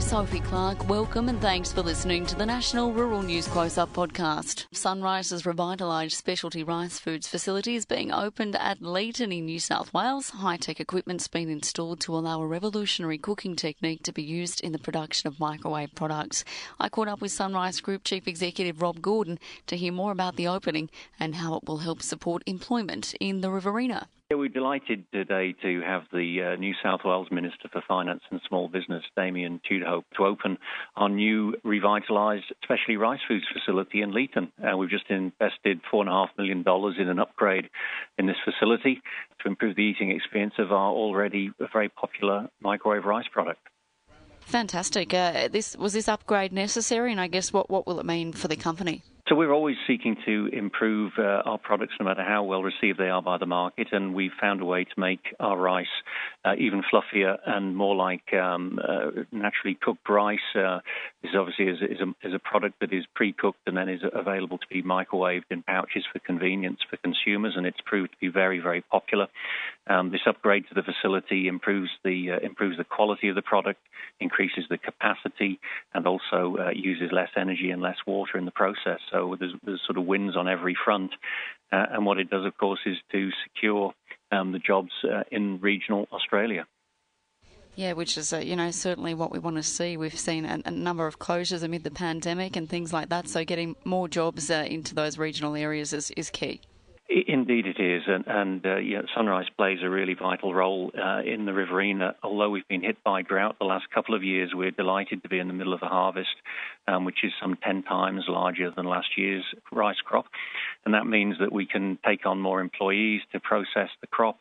Sophie Clark. Welcome and thanks for listening to the National Rural News Close-Up podcast. Sunrice's revitalised specialty rice foods facility is being opened at Leeton in New South Wales. High-tech equipment's been installed to allow a revolutionary cooking technique to be used in the production of microwave products. I caught up with Sunrice Group Chief Executive Rob Gordon to hear more about the opening and how it will help support employment in the Riverina. Yeah, we're delighted today to have the New South Wales Minister for Finance and Small Business, Damien Tudhope, to open our new revitalised specialty rice foods facility in Leeton. We've just invested $4.5 million in an upgrade in this facility to improve the eating experience of our already very popular microwave rice product. Fantastic. Was this upgrade necessary, and I guess what will it mean for the company? So we're always seeking to improve our products no matter how well received they are by the market, and we've found a way to make our rice even fluffier and more like naturally cooked rice. This obviously is a product that is pre-cooked and then is available to be microwaved in pouches for convenience for consumers, and it's proved to be very, very popular. This upgrade to the facility improves the quality of the product, increases the capacity, and also uses less energy and less water in the process. So there's sort of wins on every front. And what it does, of course, is to secure the jobs in regional Australia. Yeah, which is, certainly what we want to see. We've seen a number of closures amid the pandemic and things like that, so getting more jobs into those regional areas is key. Indeed it is, and Sunrice plays a really vital role in the Riverina. Although we've been hit by drought the last couple of years, we're delighted to be in the middle of a harvest, which is some 10 times larger than last year's rice crop. And that means that we can take on more employees to process the crop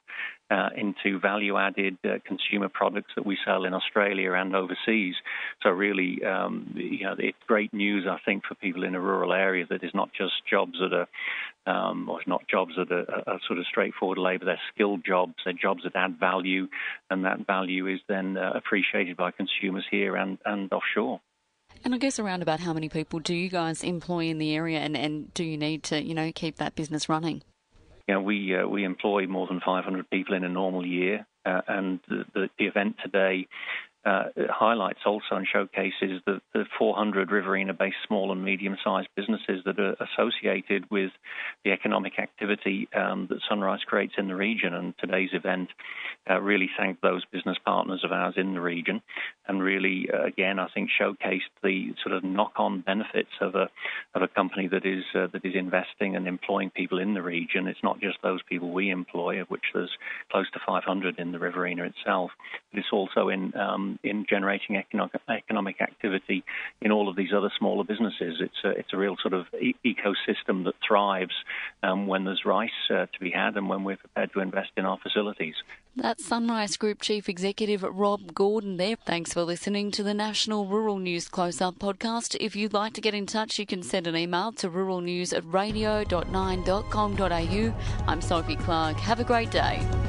into value-added consumer products that we sell in Australia and overseas. So really, it's great news, I think, for people in a rural area that is not just jobs that are sort of straightforward labour. They're skilled jobs. They're jobs that add value, and that value is then appreciated by consumers here and offshore. And I guess around about how many people do you guys employ in the area, and do you need to, keep that business running? We employ more than 500 people in a normal year, and the event today highlights also and showcases the 400 Riverina-based small and medium-sized businesses that are associated with the economic activity that Sunrice creates in the region. And today's event really thanked those business partners of ours in the region, and really, again, I think showcased the sort of knock-on benefits of a company that is investing and employing people in the region. It's not just those people we employ, of which there's close to 500 in the Riverina itself, but it's also in generating economic activity in all of these other smaller businesses. It's a real sort of ecosystem that thrives when there's rice to be had and when we're prepared to invest in our facilities. That's Sunrice Group Chief Executive Rob Gordon there. Thanks for listening to the National Rural News Close-Up podcast. If you'd like to get in touch, you can send an email to ruralnews@radio.9.com.au. I'm Sophie Clark. Have a great day.